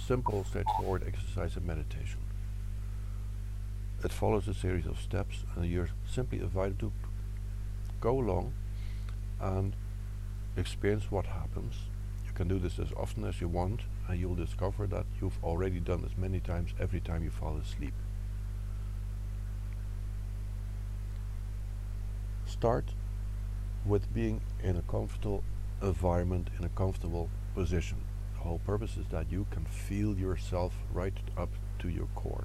simple, straightforward exercise in meditation. It follows a series of steps, and you're simply invited to go along and experience what happens. You can do this as often as you want, and you'll discover that you've already done this many times every time you fall asleep. Start with being in a comfortable environment, in a comfortable position. The whole purpose is that you can feel yourself right up to your core.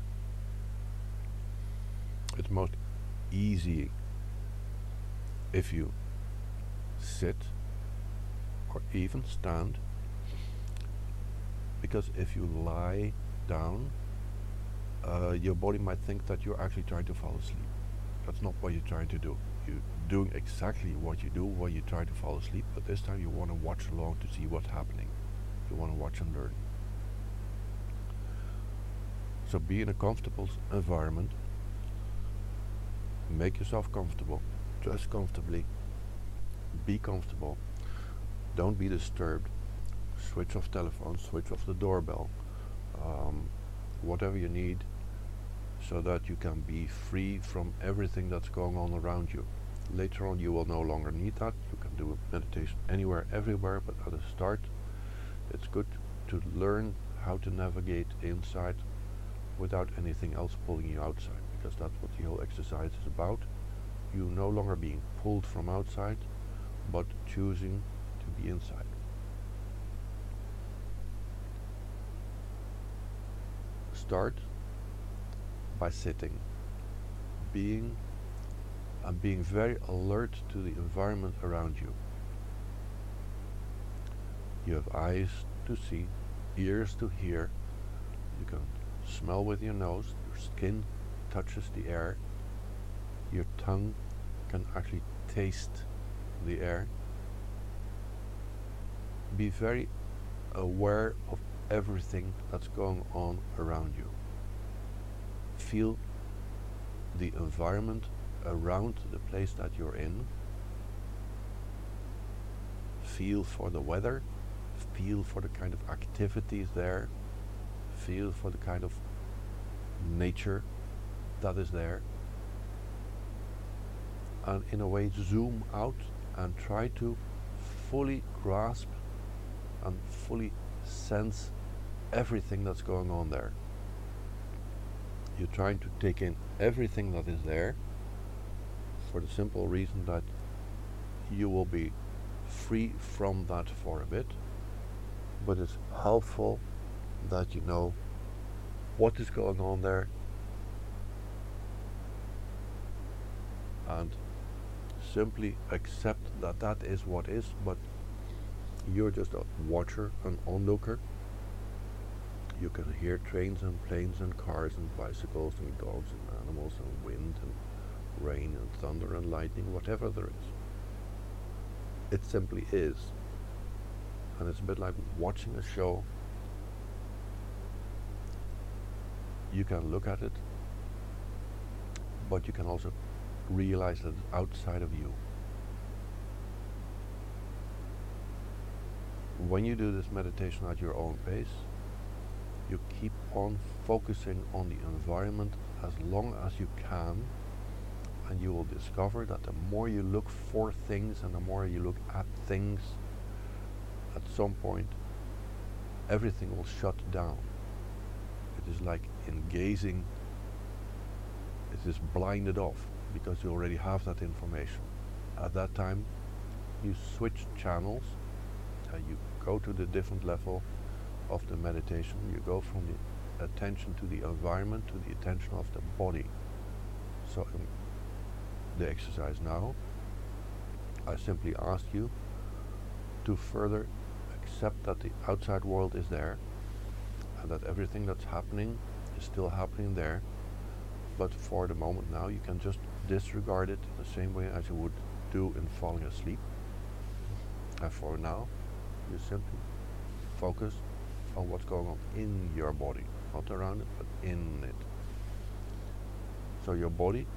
It's most easy if you sit or even stand, because if you lie down, your body might think that you're actually trying to fall asleep. That's not what you're trying to do. You're doing exactly what you do when you try to fall asleep, but this time you want to watch along to see what's happening. You want to watch and learn. So be in a comfortable environment. Make yourself comfortable. Dress comfortably. Be comfortable. Don't be disturbed. Switch off telephone, switch off the doorbell. Whatever you need, so that you can be free from everything that's going on around you. Later on you will no longer need that. You can do meditation anywhere, everywhere, but at the start it's good to learn how to navigate inside without anything else pulling you outside, because that's what the whole exercise is about. You no longer being pulled from outside, but choosing to be inside. Start by sitting, being very alert to the environment around you. You have eyes to see, ears to hear. You can smell with your nose. Your skin touches the air. Your tongue can actually taste the air. Be very aware of everything that's going on around you. Feel the environment around the place that you're in. Feel for the weather. Feel for the kind of activities there. Feel for the kind of nature that is there. And in a way zoom out and try to fully grasp and fully sense everything that's going on there. You're trying to take in everything that is there, for the simple reason that you will be free from that for a bit, but it's helpful that you know what is going on there and simply accept that that is what is, but you're just a watcher, an onlooker. You can hear trains and planes and cars and bicycles and dogs and animals and wind and rain and thunder and lightning, whatever there is. It simply is. And it's a bit like watching a show. You can look at it, but you can also realize that it's outside of you. When you do this meditation at your own pace, you keep on focusing on the environment as long as you can, and you will discover that the more you look for things and the more you look at things, at some point everything will shut down. It is like in gazing, it is blinded off because you already have that information. At that time you switch channels, you go to the different level of the meditation. You go from the attention to the environment to the attention of the body. So in the exercise now, I simply ask you to further accept that the outside world is there and that everything that's happening is still happening there, but for the moment now you can just disregard it the same way as you would do in falling asleep. And for now you simply focus on what's going on in your body, not around it, but in it. So your body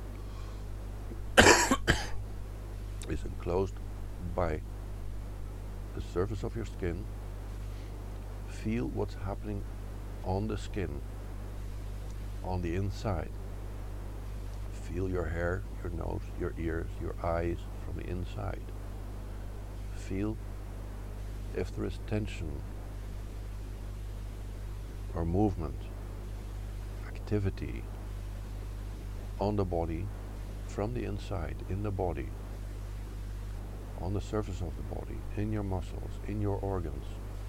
is enclosed by the surface of your skin. Feel what's happening on the skin, on the inside. Feel your hair, your nose, your ears, your eyes from the inside. Feel if there is tension or movement, activity on the body, from the inside, in the body, on the surface of the body, in your muscles, in your organs.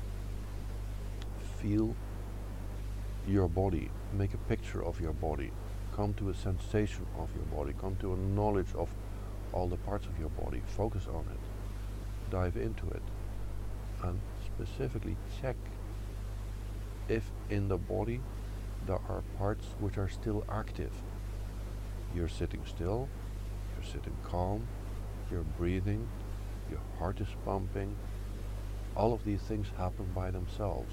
Feel your body, make a picture of your body, come to a sensation of your body, come to a knowledge of all the parts of your body, focus on it, dive into it, and specifically check if in the body there are parts which are still active. You're sitting still, you're sitting calm, you're breathing, your heart is pumping. All of these things happen by themselves.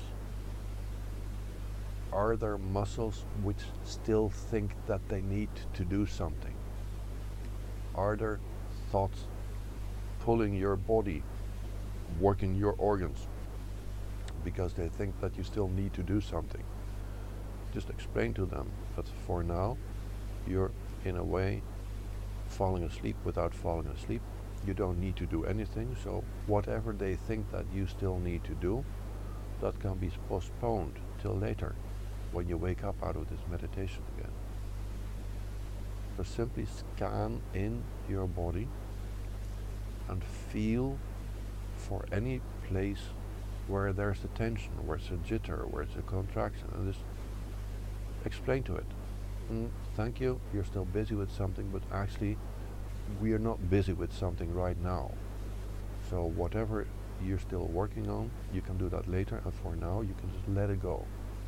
Are there muscles which still think that they need to do something? Are there thoughts pulling your body, working your organs, because they think that you still need to do something? Just explain to them that for now you're in a way falling asleep without falling asleep. You don't need to do anything, so whatever they think that you still need to do, that can be postponed till later, when you wake up out of this meditation again. So simply scan in your body and feel for any place where there's a tension, where it's a jitter, where it's a contraction, and just explain to it. Thank you, you're still busy with something, but actually we are not busy with something right now. So whatever you're still working on, you can do that later, and for now you can just let it go.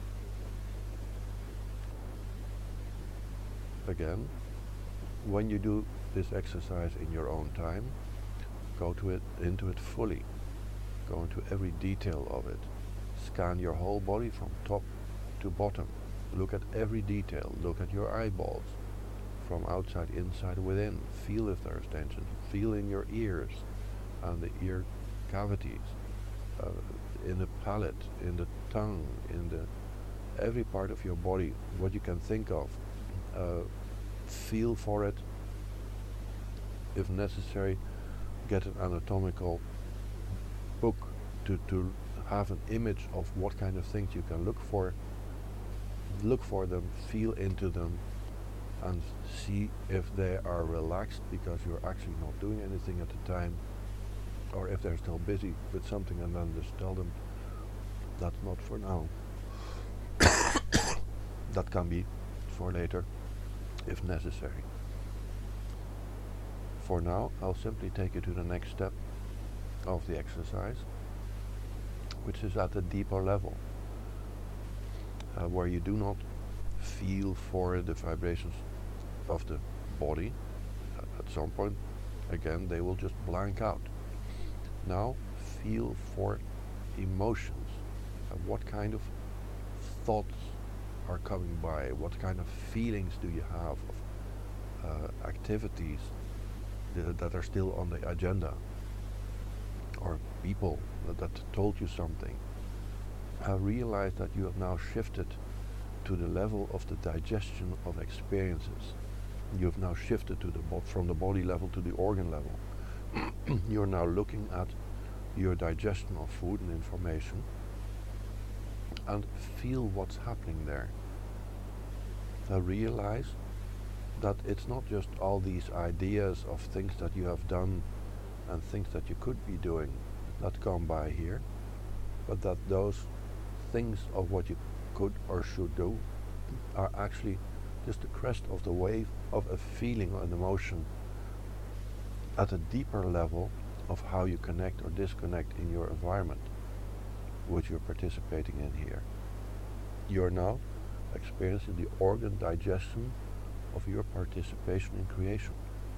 Again, when you do this exercise in your own time, go into it fully. Go into every detail of it. Scan your whole body from top to bottom. Look at every detail. Look at your eyeballs, from outside, inside, within. Feel if there is tension. Feel in your ears and the ear cavities, in the palate, in the tongue, in the every part of your body, what you can think of. Feel for it. If necessary, get an anatomical book to have an image of what kind of things you can look for. Look for them, feel into them, and see if they are relaxed because you're actually not doing anything at the time, or if they're still busy with something, and then just tell them that's not for now. That can be for later if necessary. For now, I'll simply take you to the next step of the exercise, which is at a deeper level, where you do not feel for the vibrations of the body. At some point, again, they will just blank out. Now, feel for emotions. What kind of thoughts are coming by? What kind of feelings do you have of activities that are still on the agenda? Or people that told you something? Realize that you have now shifted to the level of the digestion of experiences. You have now shifted to from the body level to the organ level. You're now looking at your digestion of food and information, and feel what's happening there. Realize that it's not just all these ideas of things that you have done and things that you could be doing that come by here, but that those things of what you could or should do are actually just the crest of the wave of a feeling or an emotion at a deeper level of how you connect or disconnect in your environment which you're participating in here. You're now experiencing the organ digestion of your participation in creation.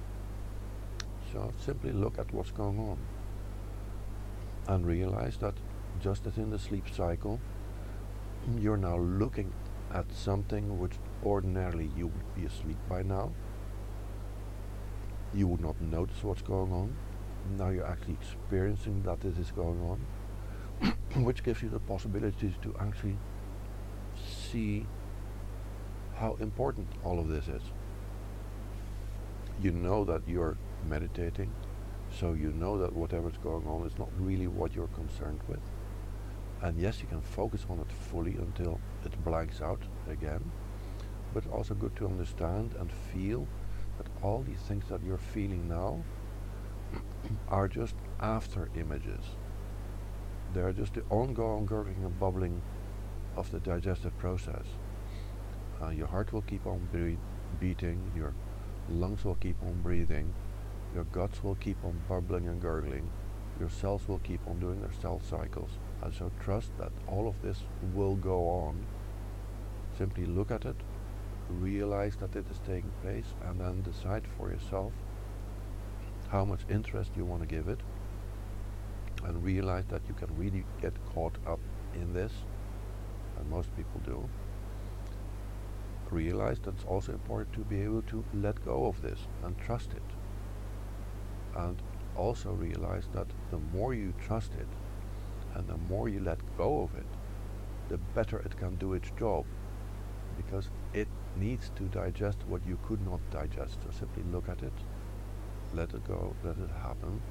So simply look at what's going on and realize that just as in the sleep cycle, you're now looking at something which ordinarily you would be asleep by now. You would not notice what's going on. Now you're actually experiencing that this is going on, which gives you the possibility to actually see how important all of this is. You know that you're meditating, so you know that whatever's going on is not really what you're concerned with. And yes, you can focus on it fully until it blanks out again, but it's also good to understand and feel that all these things that you're feeling now are just after images. They're just the ongoing gurgling and bubbling of the digestive process. Your heart will keep on beating, your lungs will keep on breathing, your guts will keep on bubbling and gurgling, your cells will keep on doing their cell cycles. And so trust that all of this will go on. Simply look at it, realize that it is taking place, and then decide for yourself how much interest you want to give it, and realize that you can really get caught up in this, and most people do. Realize that it's also important to be able to let go of this and trust it. And also realize that the more you trust it and the more you let go of it, the better it can do its job, because it needs to digest what you could not digest. So simply look at it, let it go, let it happen.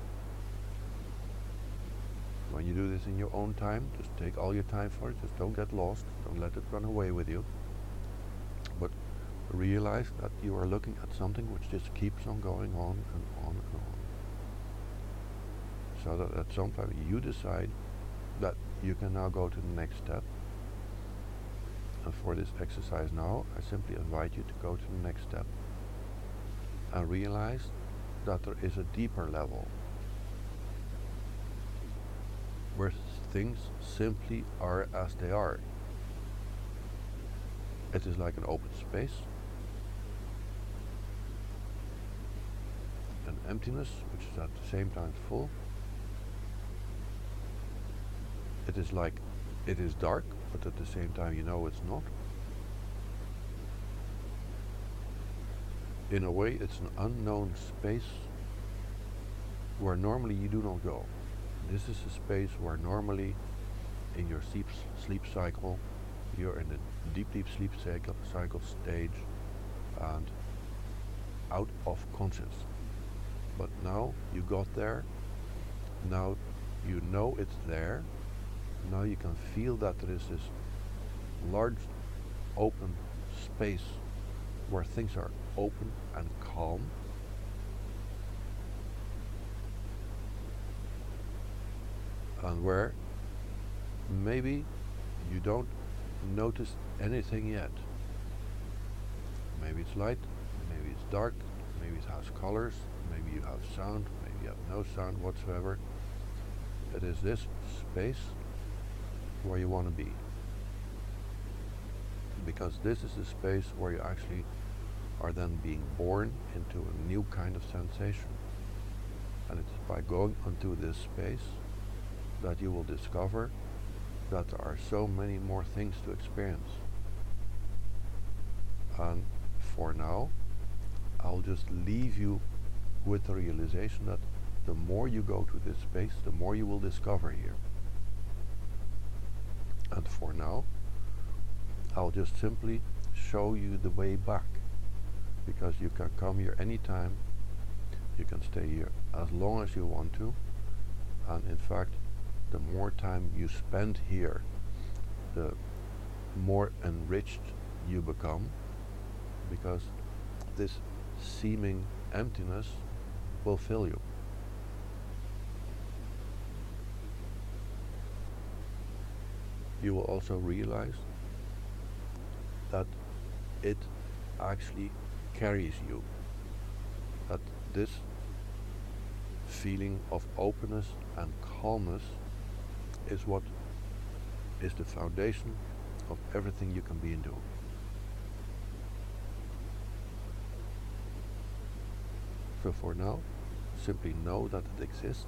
When you do this in your own time, just take all your time for it, just don't get lost, don't let it run away with you. But realize that you are looking at something which just keeps on going on and on and on. So that at some time you decide that you can now go to the next step. And for this exercise now, I simply invite you to go to the next step and realize that there is a deeper level where things simply are as they are. It is like an open space, an emptiness which is at the same time full. It is like it is dark, but at the same time you know it's not. In a way, it's an unknown space where normally you do not go. This is a space where normally in your sleep cycle you're in a deep sleep cycle stage and out of conscious. But now you got there, now you know it's there, now you can feel that there is this large open space where things are open and calm. And where maybe you don't notice anything yet. Maybe it's light, maybe it's dark, maybe it has colors, maybe you have sound, maybe you have no sound whatsoever. It is this space where you want to be. Because this is the space where you actually are then being born into a new kind of sensation. And it's by going into this space that you will discover that there are so many more things to experience. And for now, I'll just leave you with the realization that the more you go to this space, the more you will discover here. And for now, I'll just simply show you the way back, because you can come here anytime, you can stay here as long as you want to, and in fact, the more time you spend here, the more enriched you become, because this seeming emptiness will fill you. You will also realize that it actually carries you, that this feeling of openness and calmness is what is the foundation of everything you can be and do. So for now, simply know that it exists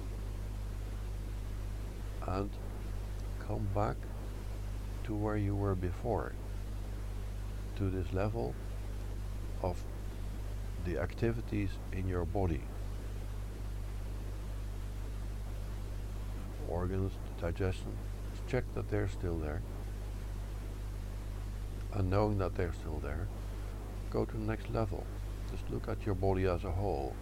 and come back to where you were before, to this level of the activities in your body. Organs, digestion, check that they're still there. And knowing that they're still there, go to the next level. Just look at your body as a whole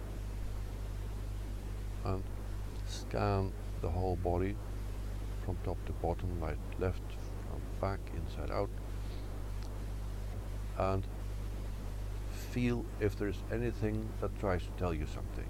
and scan the whole body from top to bottom, right, left, front, back, inside out, and feel if there's anything that tries to tell you something.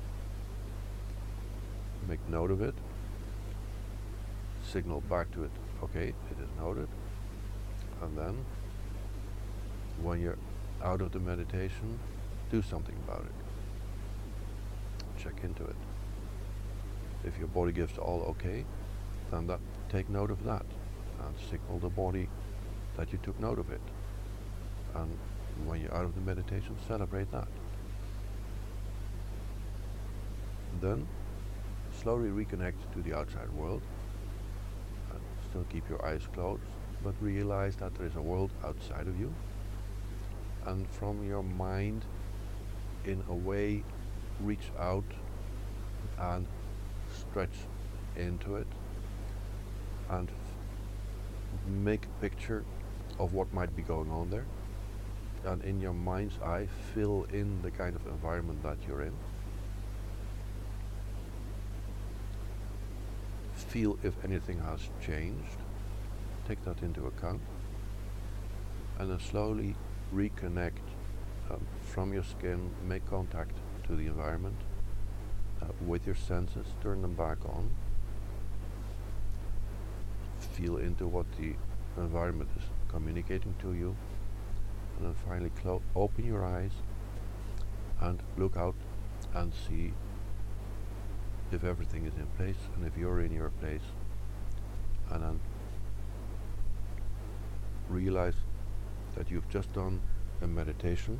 Make note of it, signal back to it, okay, it is noted, and then when you're out of the meditation, do something about it. Check into it. If your body gives all okay, then take note of that and signal the body that you took note of it. And when you're out of the meditation, celebrate that. Then slowly reconnect to the outside world and still keep your eyes closed, but realize that there is a world outside of you, and from your mind in a way reach out and stretch into it and make a picture of what might be going on there, and in your mind's eye fill in the kind of environment that you're in. Feel if anything has changed, take that into account, and then slowly reconnect from your skin, make contact to the environment with your senses, turn them back on, feel into what the environment is communicating to you, and then finally open your eyes and look out and see if everything is in place and if you're in your place, and then realize that you've just done a meditation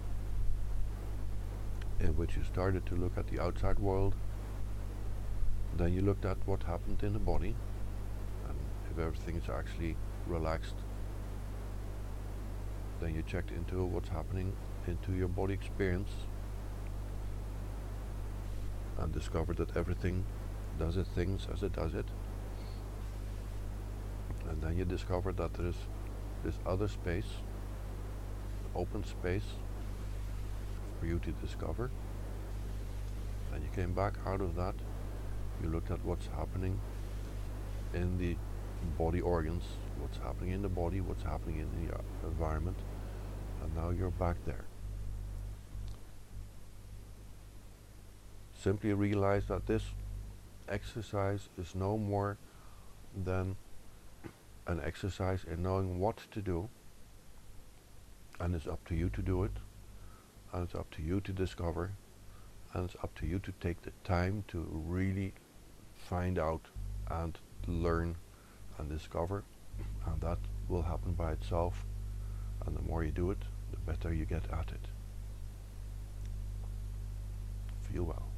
in which you started to look at the outside world, then you looked at what happened in the body and if everything is actually relaxed, then you checked into what's happening into your body experience and discovered that everything does its things as it does it, and then you discovered that there is this other space, open space for you to discover. And you came back out of that, you looked at what's happening in the body organs, what's happening in the body, what's happening in the environment, and now you're back there. Simply realize that this exercise is no more than an exercise in knowing what to do, and it's up to you to do it, and it's up to you to discover, and it's up to you to take the time to really find out and learn and discover, and that will happen by itself, and the more you do it, the better you get at it. Feel well.